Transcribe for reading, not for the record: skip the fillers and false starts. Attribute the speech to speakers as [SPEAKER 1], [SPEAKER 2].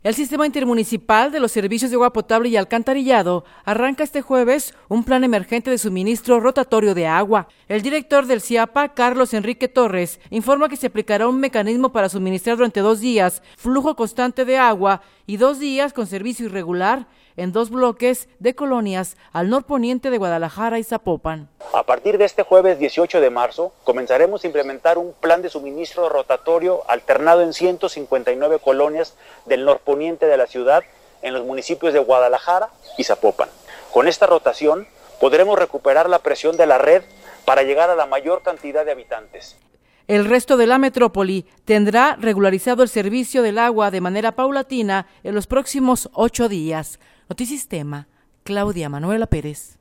[SPEAKER 1] El Sistema Intermunicipal de los Servicios de Agua Potable y Alcantarillado arranca este jueves un plan emergente de suministro rotatorio de agua. El director del CIAPA, Carlos Enrique Torres, informa que se aplicará un mecanismo para suministrar durante 2 días flujo constante de agua y 2 días con servicio irregular en 2 bloques de colonias al norponiente de Guadalajara y Zapopan.
[SPEAKER 2] A partir de este jueves 18 de marzo, comenzaremos a implementar un plan de suministro rotatorio alternado en 159 colonias del norponiente de la ciudad en los municipios de Guadalajara y Zapopan. Con esta rotación podremos recuperar la presión de la red para llegar a la mayor cantidad de habitantes.
[SPEAKER 1] El resto de la metrópoli tendrá regularizado el servicio del agua de manera paulatina en los próximos 8 días. Notisistema, Claudia Manuela Pérez.